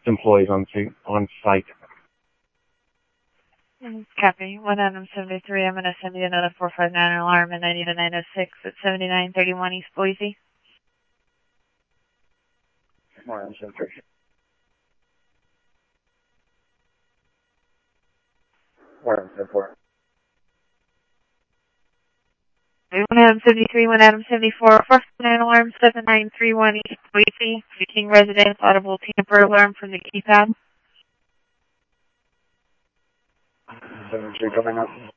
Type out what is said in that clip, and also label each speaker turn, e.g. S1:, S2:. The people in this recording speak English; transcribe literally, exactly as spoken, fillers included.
S1: employees on, on site.
S2: Copy. one Adam seventy-three, I'm going to send you another four five nine alarm and ninety to nine oh six at seventy-nine thirty-one East Boise.
S1: one Adam seventy-three. one Adam seventy-four.
S2: one Adam seventy-three, one Adam seventy-four, four five nine alarm, seven nine three one East Boise. King residence, audible tamper alarm from the keypad.
S1: seventy-three coming up.